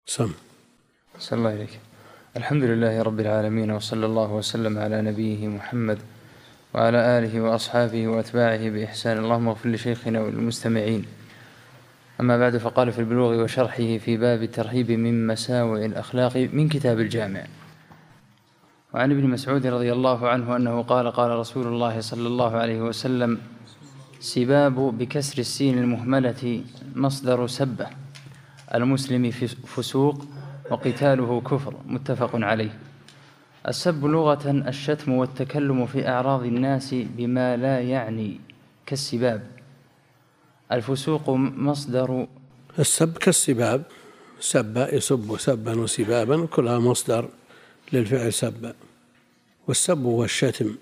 صلى الله عليك. الحمد لله رب العالمين، وصلى الله وسلم على نبيه محمد وعلى آله وأصحابه وأتباعه بإحسان. اللهم اغفر لشيخنا والمستمعين. أما بعد، فقال في البلوغ وشرحه في باب الترهيب من مساوئ الأخلاق من كتاب الجامع. وعن ابن مسعود رضي الله عنه أنه قال: قال رسول الله صلى الله عليه وسلم: سباب بكسر السين المهملة مصدر سبة المسلم فسوق وقتاله كفر، متفق عليه. السب لغة الشتم والتكلم في أعراض الناس بما لا يعني كالسباب. الفسوق مصدر السب كالسباب، سب يسب سبا وسبابا، كلها مصدر للفعل سب، والسب هو الشتم.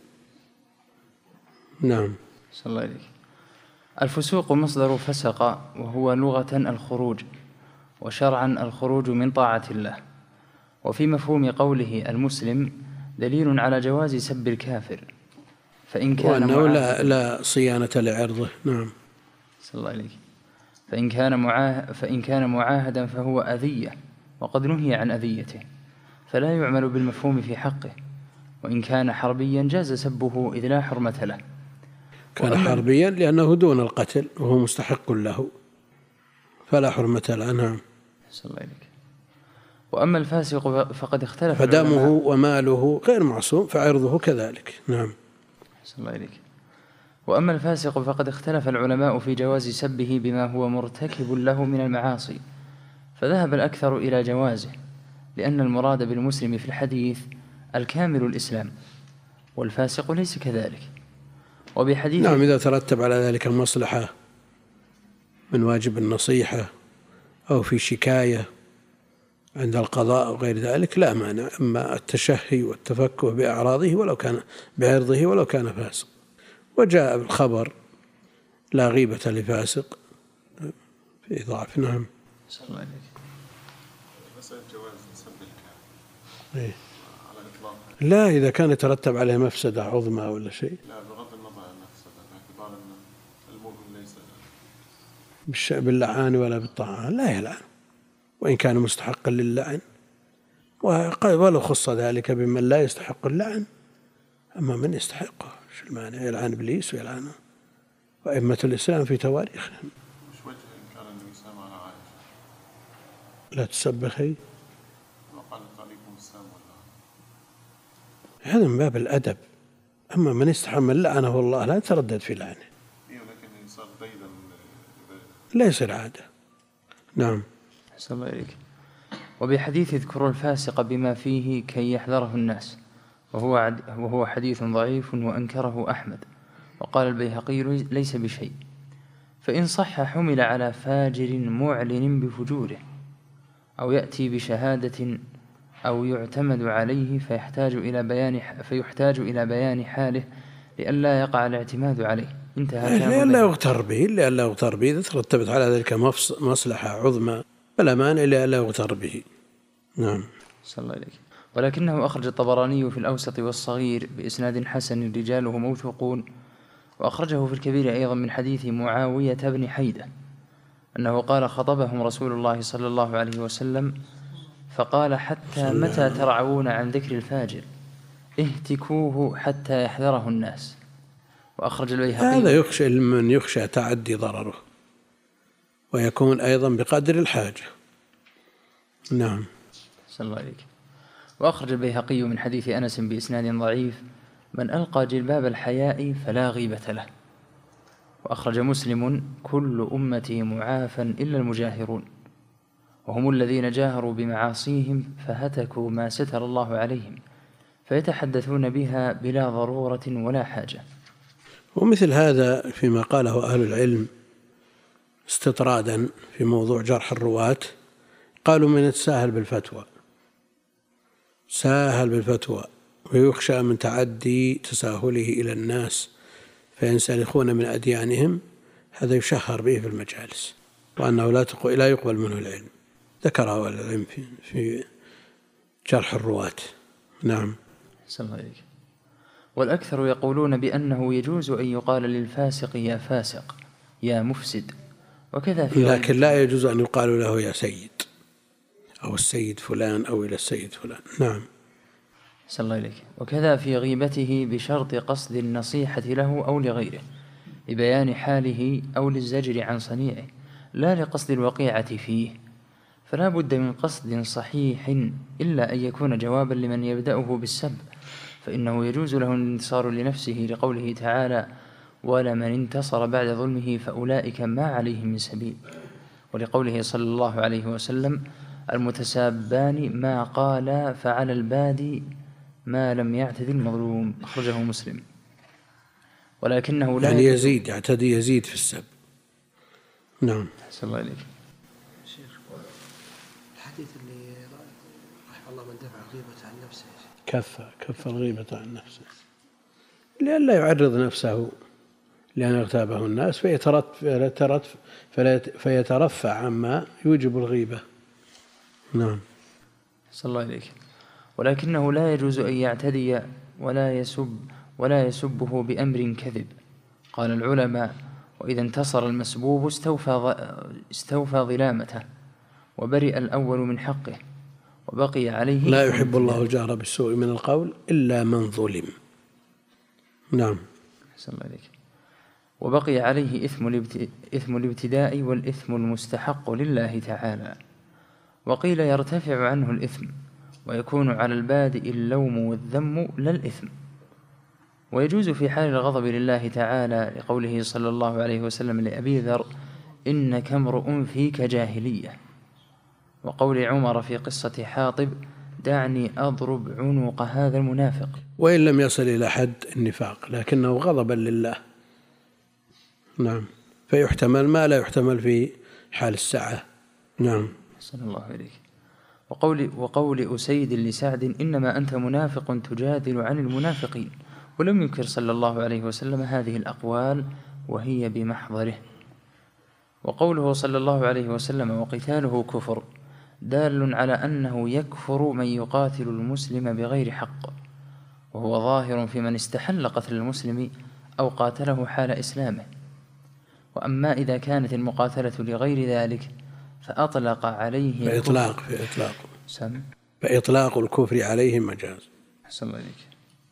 نعم. صلى الله عليه. الفسوق مصدر فسق، وهو لغة الخروج، وشرعا الخروج من طاعة الله. وفي مفهوم قوله المسلم دليل على جواز سب الكافر، فإن كان وأنه لا صيانة لعرضه. نعم. صلى الله عليه. فإن كان معاهدا فهو أذية، وقد نهي عن أذيته، فلا يعمل بالمفهوم في حقه. وإن كان حربيا جاز سبه إذ لا حرمة له. كان حربيا لأنه دون القتل وهو مستحق له، فلا حرمة له. نعم. صلى الله عليه. وأما الفاسق فقد اختلف فدمه وماله غير معصوم، فعرضه كذلك. نعم. صلى الله عليه. وأما الفاسق فقد اختلف العلماء في جواز سبه بما هو مرتكب له من المعاصي، فذهب الأكثر إلى جوازه، لأن المراد بالمسلم في الحديث الكامل الإسلام، والفاسق ليس كذلك. وبحديث نعم، إذا ترتب على ذلك المصلحة من واجب النصيحة أو في شكاية عند القضاء أو غير ذلك لا مانع. أما التشهي والتفكه بأعراضه بعرضه ولو كان فاسق. وجاء بالخبر لا غيبة لفاسق في ضعف. نعم. صلى الله عليه. مسألة جواز سب الكافر إيه؟ على الإطلاق لا، إذا كان يترتب عليه مفسدة عظمى ولا شيء. لا، بغض النظر عن المفسدة، باعتبار أن المؤمن ليس باللعان ولا بالطعان لا يلعن، وإن كان مستحقا للعن، ولو خص ذلك بمن لا يستحق اللعن. أما من يستحقه شو المانع؟ يلعن إبليس ويلعن وأئمة الإسلام في تواريخهم. مش وجه إنكار النبي صلى الله عليه وسلم على عائشة لا تسب أخي، وقالت عليكم السلام والله، هذا من باب الأدب. أما من يستحمل لعنه الله لا يتردد في لعنه، لكن صار ضيدا لا يصير عادة. نعم. صلى الله عليك. وبحديث اذكروا الفاسق بما فيه كي يحذره الناس، وهو حديث ضعيف وأنكره أحمد، وقال البيهقي ليس بشيء. فإن صح حمل على فاجر معلن بفجوره، أو يأتي بشهادة، أو يعتمد عليه فيحتاج إلى بيان حاله لئلا يقع الاعتماد عليه. انتهى. لئلا يغتر به إذا ترتبت على ذلك مصلحة عظمى فلا مانع لئلا يغتر به. نعم. صلى الله عليه. ولكنه أخرج الطبراني في الأوسط والصغير بإسناد حسن رجاله موثوقون، وأخرجه في الكبير أيضا من حديث معاوية بن حيدة أنه قال: خطبهم رسول الله صلى الله عليه وسلم فقال: حتى متى ترعون عن ذكر الفاجر؟ اهتكوه حتى يحذره الناس. وأخرج البيهقي. هذا يخشى من يخشى تعدي ضرره، ويكون أيضا بقدر الحاجة. نعم. صلى الله عليك. وأخرج البيهقي من حديث أنس بإسناد ضعيف: من ألقى جلباب الحياء فلا غيبة له. وأخرج مسلم: كل أمتي معافى إلا المجاهرون، وهم الذين جاهروا بمعاصيهم فهتكوا ما ستر الله عليهم، فيتحدثون بها بلا ضرورة ولا حاجة. ومثل هذا فيما قاله أهل العلم استطرادا في موضوع جرح الرواة، قالوا من يتساهل بالفتوى، ساهل بالفتوى، ويخشى من تعدي تساهله إلى الناس فينسلخون من أديانهم، هذا يشهر به في المجالس، وأنه لا يقبل منه العلم. ذكره العلم في جرح الرواة. نعم. صلى الله عليه. والأكثر يقولون بأنه يجوز أن يقال للفاسق يا فاسق، يا مفسد، وكذا في لكن لا يجوز أن يقال له يا سيد أو السيد فلان أو إلى السيد فلان. نعم. صلى الله عليك. وكذا في غيبته بشرط قصد النصيحة له أو لغيره لبيان حاله أو للزجر عن صنيعه، لا لقصد الوقيعة فيه، فلا بد من قصد صحيح إلا أن يكون جوابا لمن يبدأه بالسب، فإنه يجوز له الانتصار لنفسه لقوله تعالى: ولمن انتصر بعد ظلمه فأولئك ما عليهم من سبيل، ولقوله صلى الله عليه وسلم: المتسابان ما قال فعلى البادي ما لم يعتد المظلوم، أخرجه مسلم. ولكنه لا يعني يزيد، يعتدي، يزيد في السب. نعم. صلى الله عليك. شيخ، الحديث اللي رحم الله من دفع الغيبة عن نفسه، كف الغيبة عن نفسه لئلا يعرض نفسه لأن اغتابه الناس فيترفع عما يوجب الغيبة. نعم. صلى الله عليك. ولكنه لا يجوز أن يعتدي ولا يسبه بأمر كذب. قال العلماء: وإذا انتصر المسبوب استوفى ظلامته وبرئ الأول من حقه وبقي عليه. لا يحب الله الجهر بالسوء من القول إلا من ظلم. نعم. صلى الله عليك. وبقي عليه إثم الابتداء والإثم المستحق لله تعالى. وقيل يرتفع عنه الإثم ويكون على البادئ اللوم والذم لا الإثم. ويجوز في حال الغضب لله تعالى لقوله صلى الله عليه وسلم لأبي ذر: إنك امرؤ فيك جاهلية. وقول عمر في قصة حاطب: دعني أضرب عنق هذا المنافق. وإن لم يصل إلى حد النفاق لكنه غضبا لله. نعم. فيحتمل ما لا يحتمل في حال السعة. نعم. صلى الله عليه. وقول أسيد لسعد: إنما أنت منافق تجادل عن المنافقين. ولم ينكر صلى الله عليه وسلم هذه الأقوال وهي بمحضره. وقوله صلى الله عليه وسلم: وقتاله كفر، دال على أنه يكفر من يقاتل المسلم بغير حق، وهو ظاهر في من استحل قتل المسلم أو قاتله حال إسلامه. وأما إذا كانت المقاتلة لغير ذلك فأطلق عليه فإطلاق الكفر عليه مجاز. أحسن الله إليك.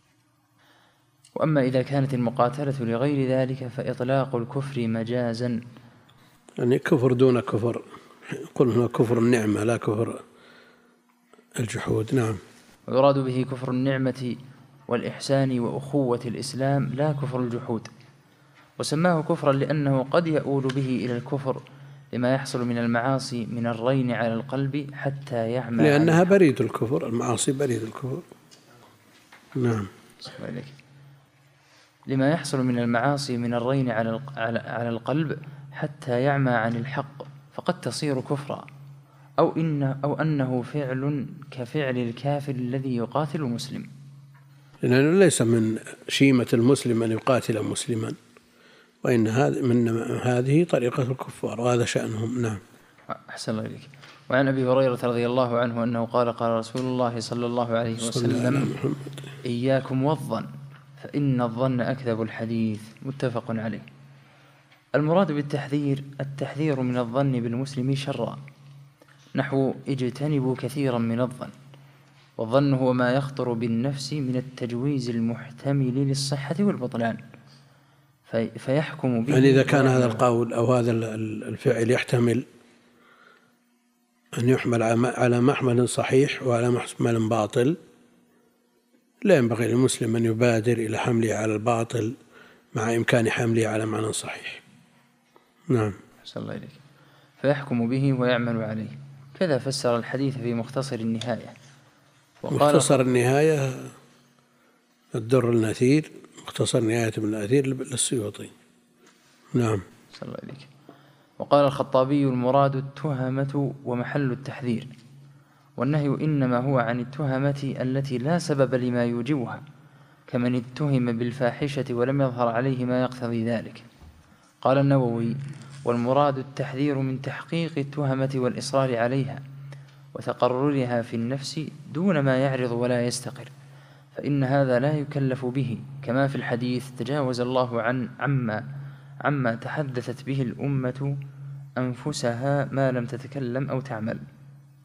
وأما إذا كانت المقاتلة لغير ذلك فإطلاق الكفر مجازا، يعني كفر دون كفر، قلنا كفر النعمة لا كفر الجحود. نعم. ويراد به كفر النعمة والإحسان وأخوة الإسلام لا كفر الجحود. وسماه كفرا لأنه قد يؤول به إلى الكفر لما يحصل من المعاصي من الرين على القلب حتى يعمى، لأنها بريد الكفر، المعاصي بريد الكفر. نعم. لما يحصل من المعاصي من الرين على القلب حتى يعمى عن الحق فقد تصير كفرا، أو أنه فعل كفعل الكافر الذي يقاتل المسلم، لأنه ليس من شيمة المسلم أن يقاتل مسلما، وإن هذه طريقة الكفار وهذا شأنهم. نعم. أحسن الله إليك. وعن أبي هريرة رضي الله عنه أنه قال: قال رسول الله صلى الله عليه وسلم: إياكم والظن فإن الظن أكذب الحديث، متفق عليه. المراد بالتحذير التحذير من الظن بالمسلم شرا، نحو اجتنبوا كثيرا من الظن. والظن هو ما يخطر بالنفس من التجويز المحتمل للصحة والبطلان فيحكم به. يعني إذا كان هذا القول أو هذا الفعل يحتمل أن يحمل على محمل صحيح وعلى محمل باطل، لا ينبغي للمسلم أن يبادر إلى حمله على الباطل مع إمكان حمله على معنى صحيح. نعم. صلى الله عليك. فيحكم به ويعمل عليه. كذا فسر الحديث في مختصر النهاية. مختصر النهاية الدر النثير، مختصر نهاية ابن الأثير للسيوطي. نعم. صلى الله عليك. وقال الخطابي: المراد التهمة ومحل التحذير، والنهي إنما هو عن التهمة التي لا سبب لما يوجبها، كمن اتهم بالفاحشة ولم يظهر عليه ما يقتضي ذلك. قال النووي: والمراد التحذير من تحقيق التهمة والإصرار عليها وتقررها في النفس دون ما يعرض ولا يستقر، فإن هذا لا يكلف به، كما في الحديث: تجاوز الله عما تحدثت به الأمة أنفسها ما لم تتكلم أو تعمل.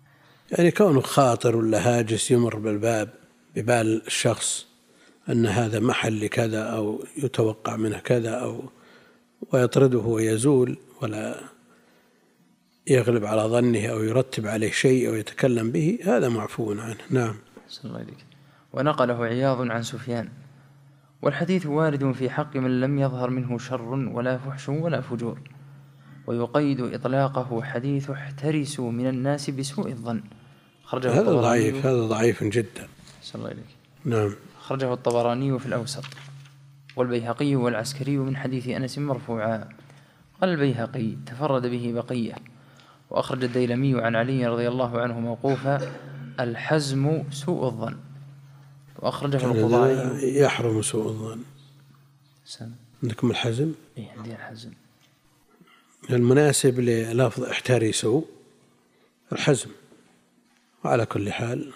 يعني كونه خاطر ولا هاجس يمر ببال الشخص أن هذا محل لكذا أو يتوقع منه كذا أو ويطرده ويزول ولا يغلب على ظنه أو يرتب عليه شيء أو يتكلم به، هذا معفو عنه. نعم. صلى الله عليك. ونقله عياض عن سفيان: والحديث وارد في حق من لم يظهر منه شر ولا فحش ولا فجور، ويقيد إطلاقه حديث احترسوا من الناس بسوء الظن. هذا ضعيف، هذا ضعيف جدا. صلى الله عليك. نعم. خرجه الطبراني في الأوسط والبيهقي والعسكري من حديث أنس مرفوعا. قال البيهقي: تفرد به بقية. وأخرج الديلمي عن علي رضي الله عنه موقوفا: الحزم سوء الظن. وأخرجه القضاعي. يحرم سوء الظن. عندكم الحزم؟ إيه عندي الحزم. المناسب للفظ احترسوا الحزم، وعلى كل حال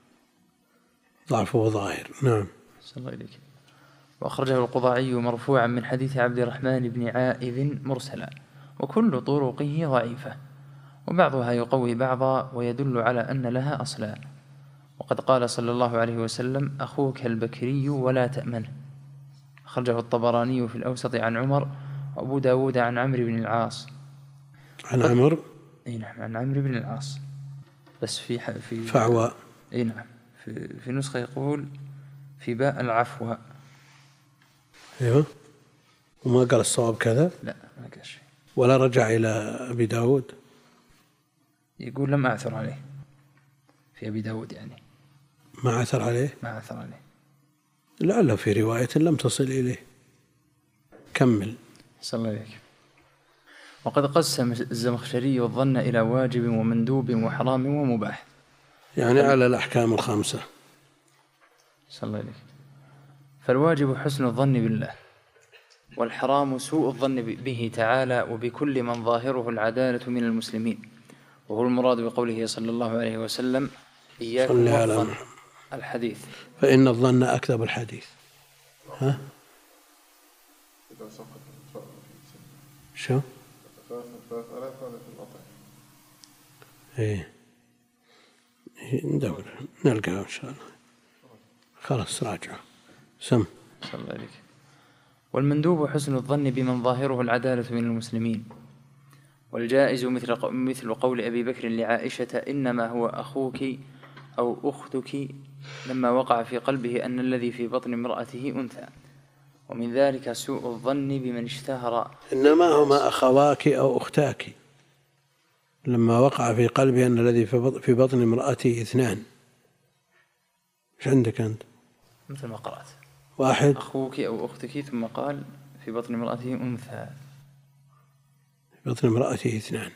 ضعفه ظاهر. نعم. صلى الله عليك. وأخرجه القضاعي مرفوعا من حديث عبد الرحمن بن عائذ مرسلا، وكل طرقه ضعيفة، وبعضها يقوي بعضا ويدل على أن لها أصلا. وقد قال صلى الله عليه وسلم: أخوك البكري ولا تأمنه. أخرجه الطبراني في الأوسط عن عمر، وأبو داود عن عمرو بن العاص. عن عمرو؟ أي نعم، عن عمرو بن العاص، بس في فعوى. أي نعم، في نسخة يقول في باء العفو. أيوه. وما قال الصواب كذا؟ لا ما قال شيء. ولا رجع إلى أبي داود؟ يقول لم أعثر عليه في أبي داود، يعني ما عثر عليه؟ ما عثر عليه، لعله في رواية لم تصل إليه. كمل. صلى الله عليك. وقد قسم الزمخشري الظن إلى واجب ومندوب وحرام ومباح، يعني على الأحكام الخمسة. صلى الله عليك. فالواجب حسن الظن بالله، والحرام سوء الظن به تعالى وبكل من ظاهره العدالة من المسلمين، وهو المراد بقوله صلى الله عليه وسلم: إياكم والظن. الحديث: فإن الظن أكذب الحديث. ها؟ شو؟ إيه ندور نلقاه إن شاء الله. خلاص راجع. سم. صلى الله عليك. والمندوب حسن الظن بمن ظاهره العدالة من المسلمين، والجائز مثل قول أبي بكر لعائشة: إنما هو أخوك أو أختك، لما وقع في قلبه أن الذي في بطن امرأته أنثى. ومن ذلك سوء الظن بمن اشتهر. إنما هما أخواك أو أختاك، لما وقع في قلبه أن الذي في بطن امرأته اثنان. إيش عندك أنت؟ مثل ما قرأت: واحد أخوك أو أختك، ثم قال في بطن امرأته أنثى. في بطن امرأته اثنان،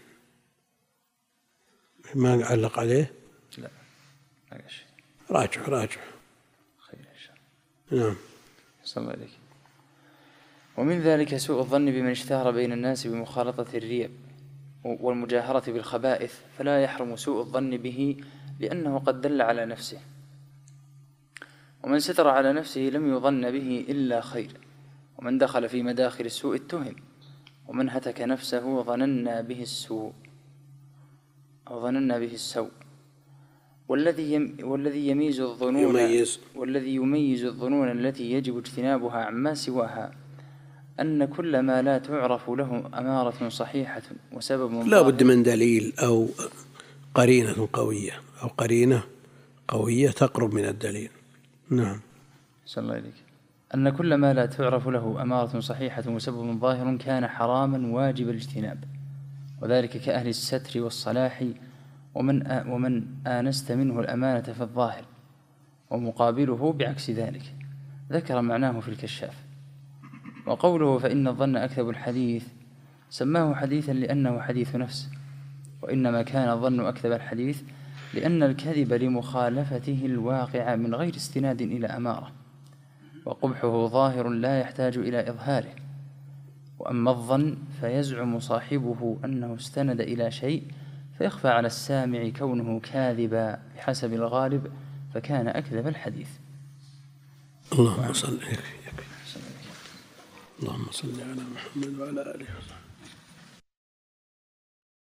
ما علق عليه؟ لا ما قال شيء. راجع خير إن شاء الله. نعم. صلى الله عليك. ومن ذلك سوء الظن بمن اشتهر بين الناس بمخالطة الريب والمجاهرة بالخبائث، فلا يحرم سوء الظن به لأنه قد دل على نفسه. ومن ستر على نفسه لم يظن به إلا خير، ومن دخل في مداخل السوء اتهم، ومن هتك نفسه ظننا به السوء أو ظننا به السوء. والذي يميز الظنون التي يجب اجتنابها عما سواها أن كل ما لا تعرف له أمارة صحيحة وسبب لا بد من دليل أو قرينة قوية، أو قرينة قوية تقرب من الدليل. نعم. صلى الله عليك. أن كل ما لا تعرف له أمارة صحيحة وسبب ظاهر كان حراما واجب الاجتناب، وذلك كأهل الستر والصلاح، ومن آنست منه الأمانة في الظاهر، ومقابله بعكس ذلك. ذكر معناه في الكشاف. وقوله فإن الظن أكذب الحديث سماه حديثا لأنه حديث نفس، وإنما كان الظن أكذب الحديث لأن الكذب لمخالفته الواقع من غير استناد إلى أمارة، وقبحه ظاهر لا يحتاج إلى إظهاره. وأما الظن فيزعم صاحبه أنه استند إلى شيء فيخفى على السامع كونه كاذبا بحسب الغالب، فكان أكذب الحديث. اللهم صل على محمد وعلى آله وصحبه.